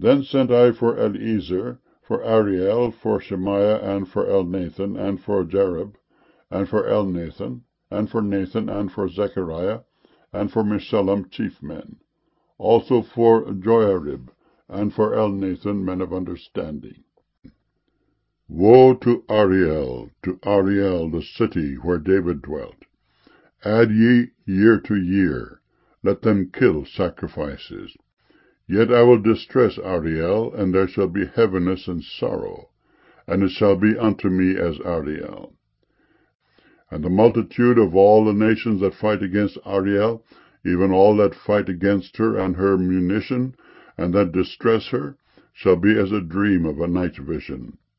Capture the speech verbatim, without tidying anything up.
Then sent I for Eliezer, for Ariel, for Shemaiah, and for Elnathan, and for Jarib, and for Elnathan, and for Nathan, and for Zechariah, and for Meshullam, chief men; also for Joiarib, and for Elnathan, men of understanding. Woe to Ariel, to Ariel, the city where David dwelt! Add ye year to year, let them kill sacrifices. Yet I will distress Ariel, and there shall be heaviness and sorrow, and it shall be unto me as Ariel. And the multitude of all the nations that fight against Ariel, even all that fight against her and her munition, and that distress her, shall be as a dream of a night vision.